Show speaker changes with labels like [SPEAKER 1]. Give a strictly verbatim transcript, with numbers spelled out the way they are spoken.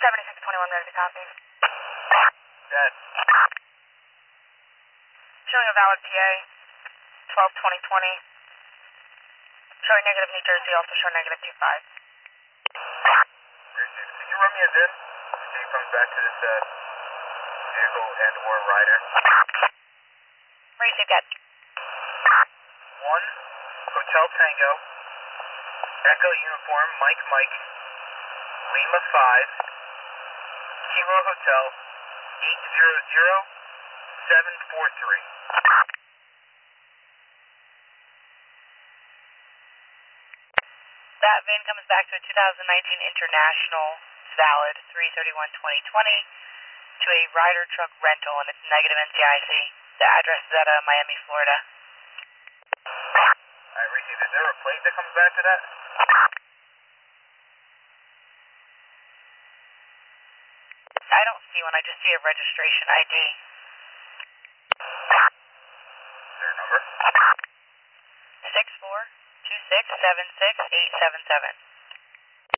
[SPEAKER 1] seventy-six twenty-one there to copy.
[SPEAKER 2] Dead.
[SPEAKER 1] Showing a valid P A, twelve twenty twenty. Showing negative New Jersey, also show negative two five.
[SPEAKER 2] Received. Could you run me a V I N? See he comes back to this uh, vehicle and or rider.
[SPEAKER 1] Received, dead.
[SPEAKER 2] One, Hotel Tango, Echo Uniform, Mike Mike, Lima five, Kilo Hotel, eight zero zero seven four three.
[SPEAKER 1] That V I N comes back to a two thousand nineteen International, it's valid, three thirty-one twenty twenty, to a Ryder Truck Rental, and it's negative N C I C. The address is at uh, Miami, Florida.
[SPEAKER 2] Alright, received. Is there a plate that comes back to that?
[SPEAKER 1] I don't see one, I just see a registration I D.
[SPEAKER 2] Is there a number?
[SPEAKER 1] six four two six seven six eight seven seven.